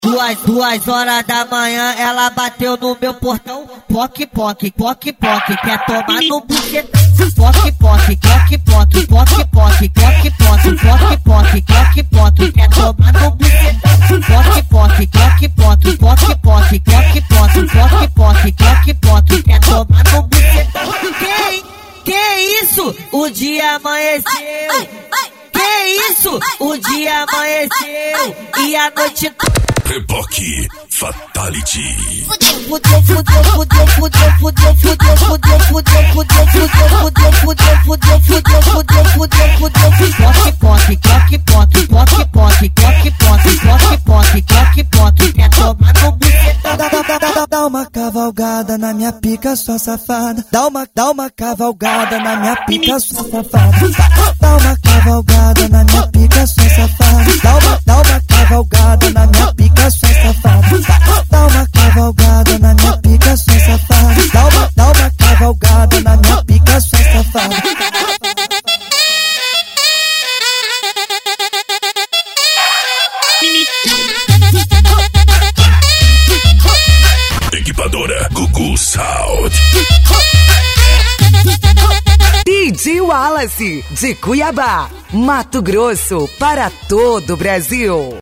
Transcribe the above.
Duas horas da manhã ela bateu no meu portão. Poque, poque, poque, poque, quer tomar no bucetão. Poque, poque, poque, poque, poque, poque, poque, poque, poque, poque, poque, poque, quer tomar no bucetão. Poque, poque, poque, poque, poque, poque, poque, poque, poque, poque, poque, poque, quer tomar no bucetão. Que isso? O dia amanheceu. Que isso? O dia amanheceu e a noite Reboque Fatality. Fudeu, fudeu, fudeu, fudeu, fudeu, fudeu, fudeu, fudeu, fudeu, fudeu, fudeu, fudeu, fudeu, fudeu, fudeu, fudeu, fudeu. Poque, poque, poque, poque, poque, poque, poque, poque, poque, poque, poque, quer tomar no bucetão. Dá uma cavalgada na minha pica, sua safada. Dá uma cavalgada na minha pica, sua safada. Dá uma cavalgada na minha pica, sua safada. Dá uma cavalgada na minha pica, sua safada. Dá uma cavalgada na minha pica, sua safada. Dá uma cavalgada na minha pica, sua safada. Equipadora Gugu Sound. DJ Wallace, de Cuiabá, Mato Grosso, para todo o Brasil.